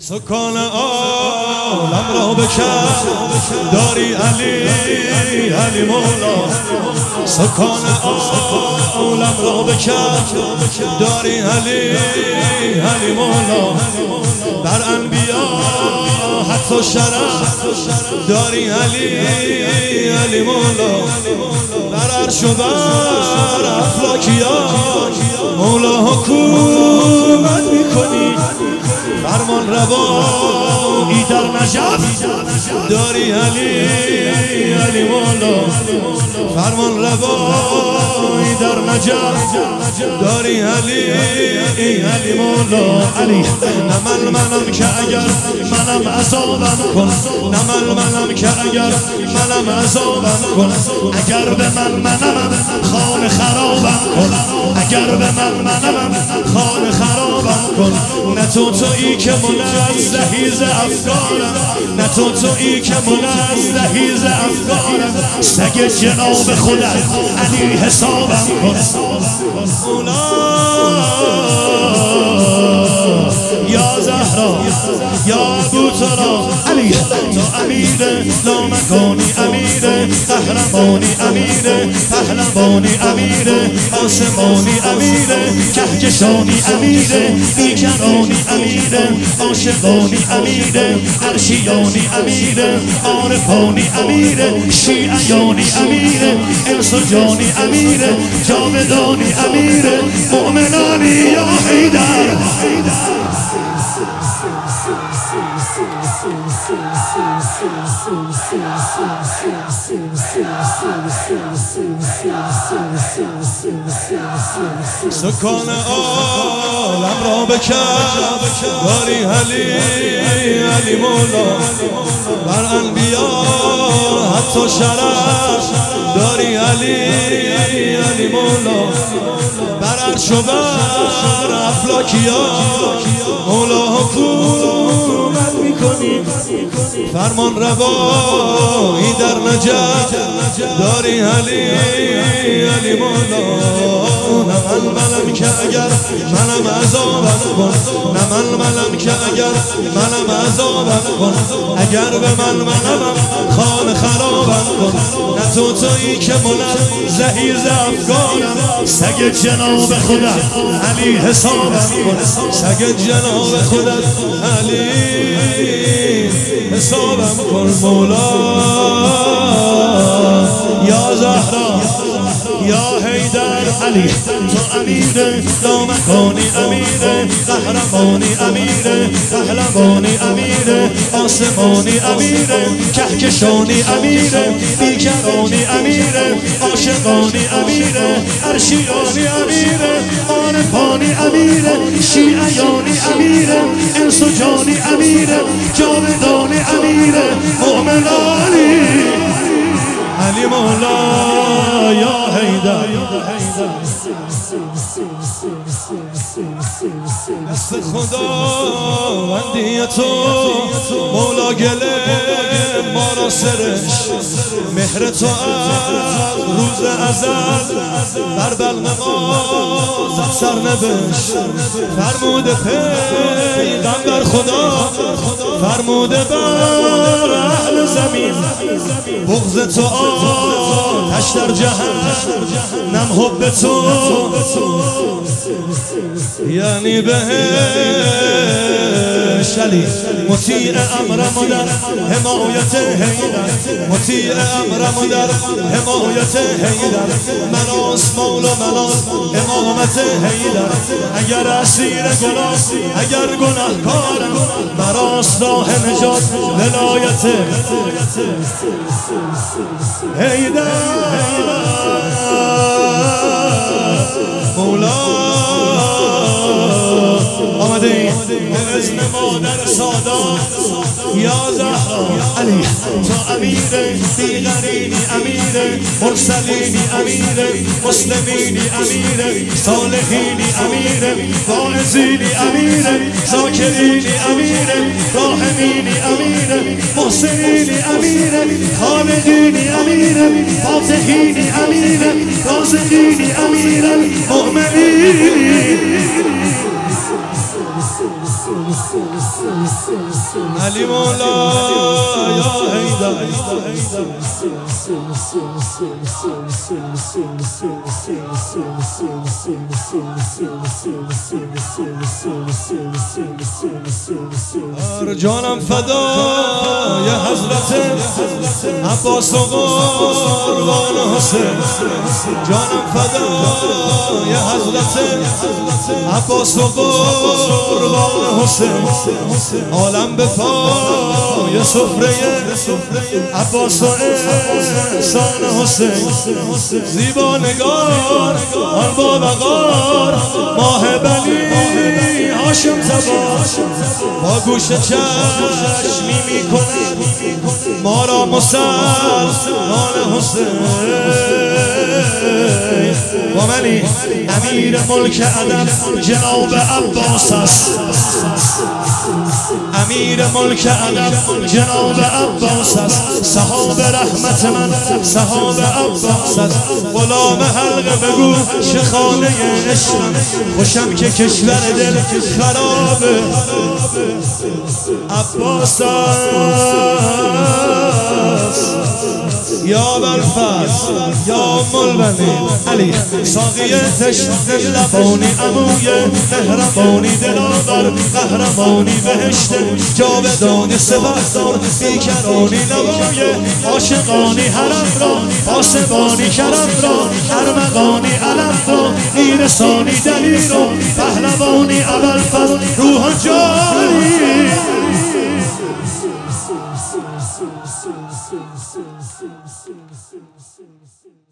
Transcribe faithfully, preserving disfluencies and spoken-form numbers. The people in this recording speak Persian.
سکان عالم را بکش داری علی علی مولا. سکان عالم را بکش داری علی علی مولا. بر انبیا حتی شرف داری علی علی مولا. بر عرش و بر افلاکیان مولا حکومت میکنی. فرمان روایی در نجف داری علی علی مولا. فرمان روایی در نجف داری علی علی مولا. علی نمل منم که اگر منم عذابم کن، نمل منم که اگر منم عذابم کن. اگر به من منم خانه خرابم کن، اگر به من منم خانه خرابم کن. نه تو تویی که منزهی ز افکارم، نه تو تویی که منزهی ز افکارم. سگ جناب خودت علی حسابم کن. یا زهرا یا ابوطلا علی تو امیر لامکانی، امیر قهرمانی، امیر پهلوانی، امیر آسمانی، امیر کهکشانی، امیر بیکرانی، امیر عاشقانی، امیر عرشیانی، امیر عارفانی، امیر شیعیانی، امیر انس و جانی، امیر جاودانی، امیر مؤمنانی. یا حیدر سکان عالم را بکش داری علی علی مولا. بر انبیا حتی شرف داری علی علی مولا. بر عرش و بر افلاکیان مولا حکومت میکنی. فرمان روایی در نجف داری علی علی مولا. نمل منم که اگر منم عذابم کن، نمل منم که اگر منم عذابم کن. اگر به من منم خانه خرابم کن. نه تو تویی که منزهی ز افکارم. سگ جناب خودت علی حسابم کن. سگ جناب خودت علی حسابم کن. مولا یا زهرا یا حیدر علی تو امیر لامکانی، امیر قهرمانی، امیر پهلوانی، امیر آسمانی، امیر کهکشانی، امیر بیکرانی، امیر عاشقانی، امیر عرشیانی، امیر عارفانی، امیر شیعیانی، امیر انس و جانی، امیر جاودانی، امیر مؤمنانی. علی مولا یا حیدر دست خداوندی تو مولا گله ما را سرش. مهر تو از روز ازل بر بلم ما زد سرنوشت. فرموده پیغمبر خدا، فرموده بر اهل زمین. بغض تو آتش در جهنم، حب تو یعنی بهش. علی مطیع امر مادر حمایت حیدر، مطیع امر مادر حمایت حیدر. مناس مولا مناس امامت حیدر. اگر اسیر گناه اگر گناهکارم، مراست راه نجات ولایت حیدر. مولا آمده به اذن مادر سادات یا زهرا علی تو امیر دیگرینی، امیر مرسلینی، امیر مسلمینی، امیر صالحینی، امیر واعظینی، امیر ذاکرینی، امیر راحمینی، امیر محسنینی، امیر خالقینی، امیر فاتحینی، امیر رازقینی، امیر مؤمنین. علی مولا یا حیدر جانم فدای حضرت عباس و قربان حسین جانم فدای حضرت عباس و قربان حسین عالم به پای سفره عباس و احسان حسین زیبا نگار آن با وقار ماه بلی هاشم تبار با گوش چشمی میکند ما را مسلمان حسین با منی امیر ملک عدم جناب عباس است امیر ملک عدم جناب عباس است صحاب رحمت من صحاب عباس است غلام حلقه بگو شخانه عشقم خوشم که کشور دل خرابه عباس است یا بالفضل یا ملبنی علی ساقی تشت لبانی عموی مهربانی دلاور قهرمانی بهشت جاودانی سپهدار بیکرانی نوای عاشقانی حرم را پاسبانی کرم را ارمغانی علم را میرسانی دلیل را پهلوانی ابوالفضل روح جانی